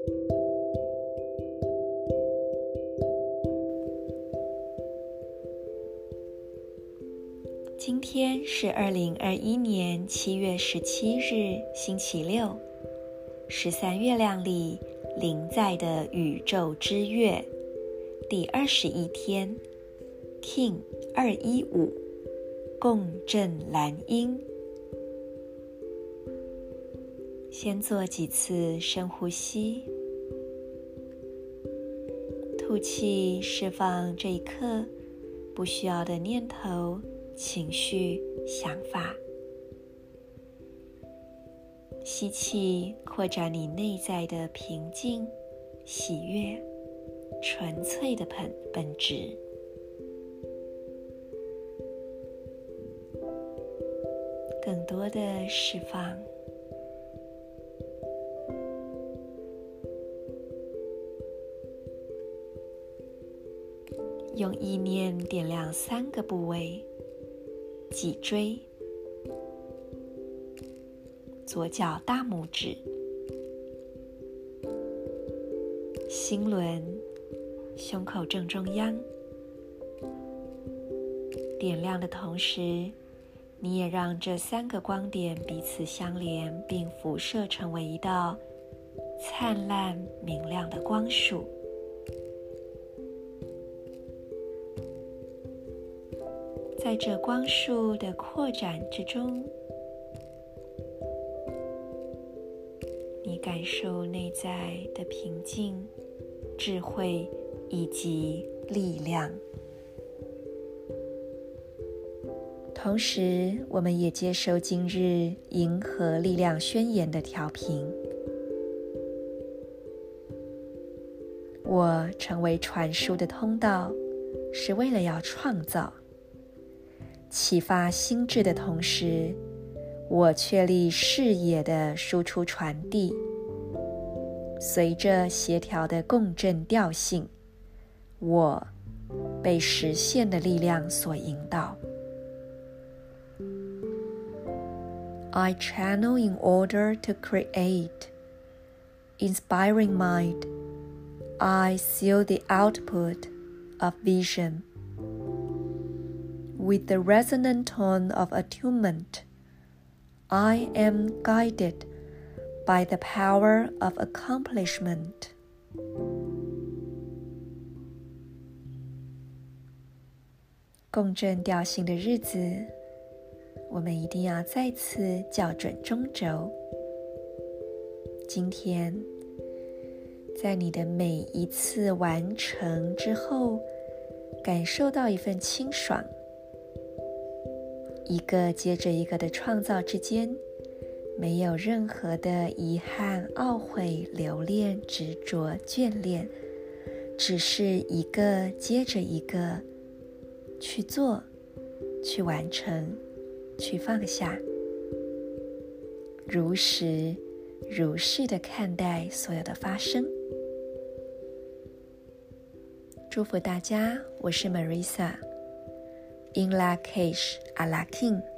今天是2021年7月17日，星期六，13月亮里临在的宇宙之月，第21天 King 215共振蓝鹰。先做几次深呼吸，吐气，释放这一刻不需要的念头、情绪、想法。吸气，扩展你内在的平静、喜悦、纯粹的本质。更多的释放。用意念点亮3个部位：脊椎、左脚大拇指、心轮、胸口正中央。点亮的同时，你也让这3个光点彼此相连，并辐射成为一道灿烂明亮的光束。在这光束的扩展之中，你感受内在的平静、智慧以及力量。同时，我们也接受今日银河力量宣言的调频。我成为传输的通道，是为了要创造、启发心智的同时，我确立视野的输出传递。随着协调的共振调性，我被实现的力量所引导。I channel in order to create. Inspiring mind, I seal the output of vision. With the resonant tone of attunement, I am guided by the power of accomplishment. 共振调性的日子，我们一定要再次校准中轴。今天，在你的每一次完成之后，感受到一份清爽。一个接着一个的创造之间，没有任何的遗憾、懊悔、留恋、执着、眷恋，只是一个接着一个去做、去完成、去放下，如实如是地看待所有的发生。祝福大家，我是 Marisa。In Lakesh, Allah King。